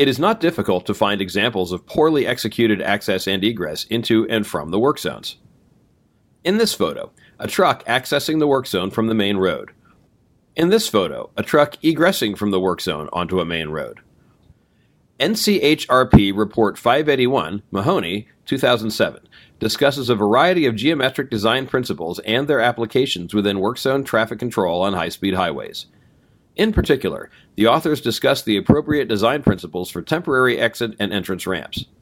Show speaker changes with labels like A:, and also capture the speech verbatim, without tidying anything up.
A: It is not difficult to find examples of poorly executed access and egress into and from the work zones. In this photo, a truck accessing the work zone from the main road. In this photo, a truck egressing from the work zone onto a main road. N C H R P Report five eighty-one, Mahoney, two thousand seven, discusses a variety of geometric design principles and their applications within work zone traffic control on high-speed highways. In particular, the authors discuss the appropriate design principles for temporary exit and entrance ramps.